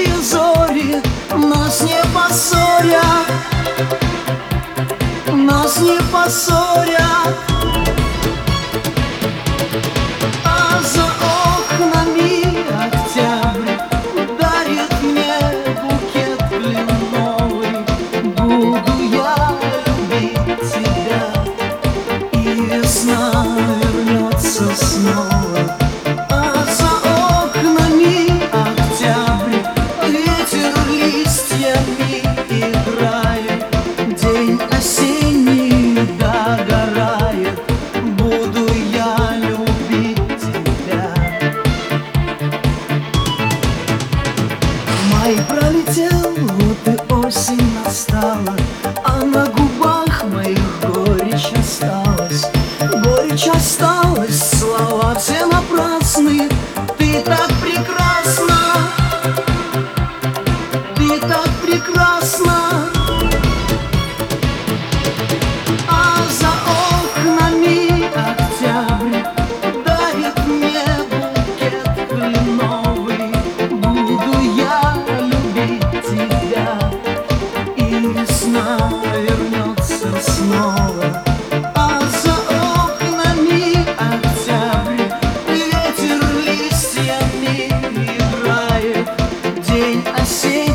золотые зори нас не поссорят, нас не поссорят. А за окнами октябрь дарит мне букет кленовый. Буду я любить тебя, и весна вернется снова. А за окнами октябрь, ветер листьями играет, день осенний догорает. Буду я любить тебя. Май пролетел, вот и осень настала, а на губах моих горечь осталась. Горечь осталась, слова все напрасны. Ты так прекрасна, ты так прекрасна. А за окнами октябрь дарит мне букет кленовый. Буду я любить тебя, и весна вернется снова. А за окнами октябрь, ветер листьями играет, день осенний